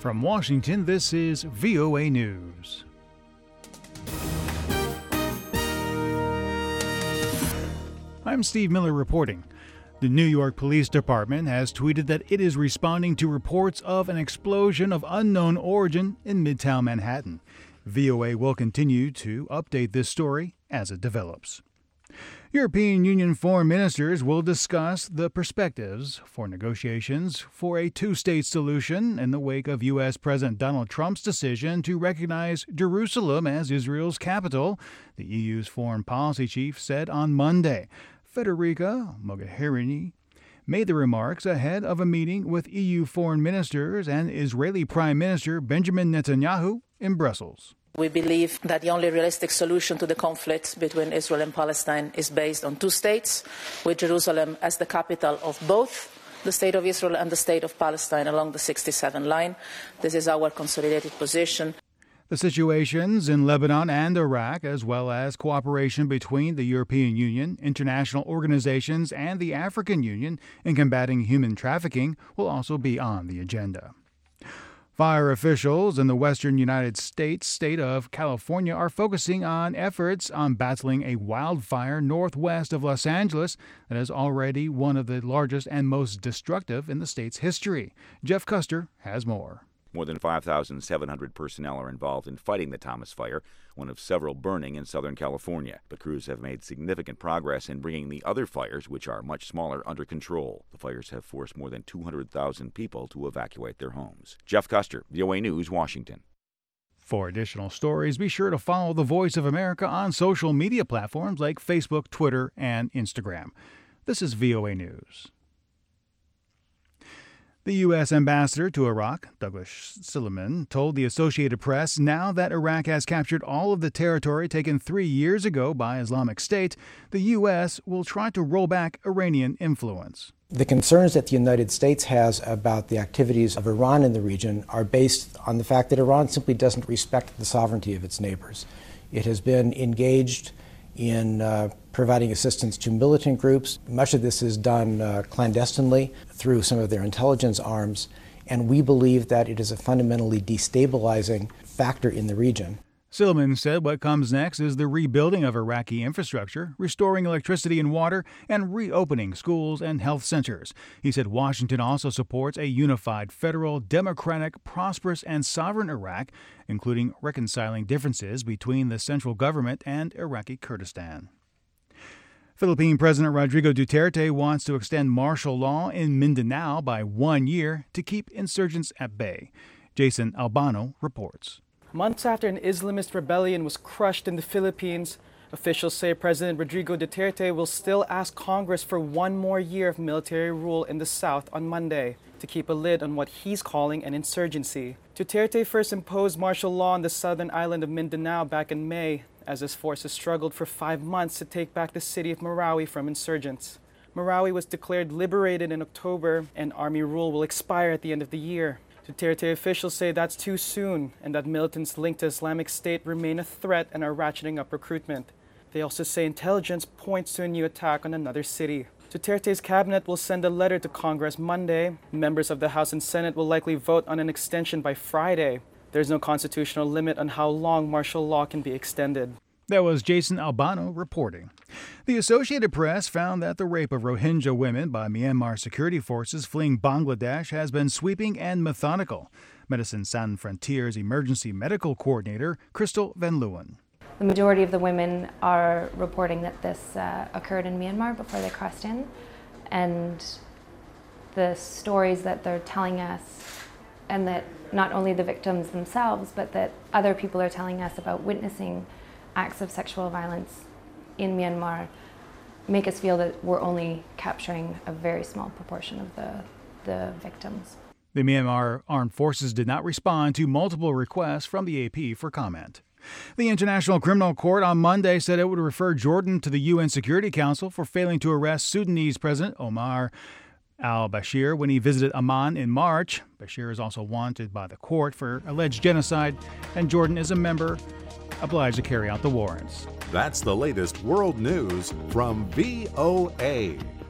From Washington, this is VOA News. I'm Steve Miller reporting. The New York Police Department has tweeted that it is responding to reports of an explosion of unknown origin in Midtown Manhattan. VOA will continue to update this story as it develops. European Union foreign ministers will discuss the perspectives for negotiations for a two-state solution in the wake of U.S. President Donald Trump's decision to recognize Jerusalem as Israel's capital, the EU's foreign policy chief said on Monday. Federica Mogherini made the remarks ahead of a meeting with EU foreign ministers and Israeli Prime Minister Benjamin Netanyahu in Brussels. We believe that the only realistic solution to the conflict between Israel and Palestine is based on two states, with Jerusalem as the capital of both the State of Israel and the State of Palestine along the 67 line. This is our consolidated position. The situations in Lebanon and Iraq, as well as cooperation between the European Union, international organizations, and the African Union in combating human trafficking, will also be on the agenda. Fire officials in the western United States state of California are focusing on efforts on battling a wildfire northwest of Los Angeles that is already one of the largest and most destructive in the state's history. Jeff Custer has more. More than 5,700 personnel are involved in fighting the Thomas Fire, one of several burning in Southern California. The crews have made significant progress in bringing the other fires, which are much smaller, under control. The fires have forced more than 200,000 people to evacuate their homes. Jeff Custer, VOA News, Washington. For additional stories, be sure to follow The Voice of America on social media platforms like Facebook, Twitter, and Instagram. This is VOA News. The U.S. ambassador to Iraq, Douglas Silliman, told the Associated Press now that Iraq has captured all of the territory taken 3 years ago by Islamic State, the U.S. will try to roll back Iranian influence. The concerns that the United States has about the activities of Iran in the region are based on the fact that Iran simply doesn't respect the sovereignty of its neighbors. It has been engaged in providing assistance to militant groups. Much of this is done clandestinely through some of their intelligence arms, and we believe that it is a fundamentally destabilizing factor in the region. Silliman said what comes next is the rebuilding of Iraqi infrastructure, restoring electricity and water, and reopening schools and health centers. He said Washington also supports a unified, federal, democratic, prosperous, and sovereign Iraq, including reconciling differences between the central government and Iraqi Kurdistan. Philippine President Rodrigo Duterte wants to extend martial law in Mindanao by 1 year to keep insurgents at bay. Jason Albano reports. Months after an Islamist rebellion was crushed in the Philippines, officials say President Rodrigo Duterte will still ask Congress for 1 more year of military rule in the south on Monday to keep a lid on what he's calling an insurgency. Duterte first imposed martial law on the southern island of Mindanao back in May, as his forces struggled for 5 months to take back the city of Marawi from insurgents. Marawi was declared liberated in October, and army rule will expire at the end of the year. Duterte officials say that's too soon and that militants linked to Islamic State remain a threat and are ratcheting up recruitment. They also say intelligence points to a new attack on another city. Duterte's cabinet will send a letter to Congress Monday. Members of the House and Senate will likely vote on an extension by Friday. There's no constitutional limit on how long martial law can be extended. That was Jason Albano reporting. The Associated Press found that the rape of Rohingya women by Myanmar security forces fleeing Bangladesh has been sweeping and methodical. Medicine Sans Frontiers emergency medical coordinator Crystal Van Leeuwen. The majority of the women are reporting that this occurred in Myanmar before they crossed in, and the stories that they're telling us, and that not only the victims themselves, but that other people are telling us about witnessing acts of sexual violence in Myanmar, make us feel that we're only capturing a very small proportion of the victims. The Myanmar Armed Forces did not respond to multiple requests from the AP for comment. The International Criminal Court on Monday said it would refer Jordan to the UN Security Council for failing to arrest Sudanese President Omar al-Bashir when he visited Amman in March. Bashir is also wanted by the court for alleged genocide, and Jordan is a member obliged to carry out the warrants. That's the latest world news from VOA.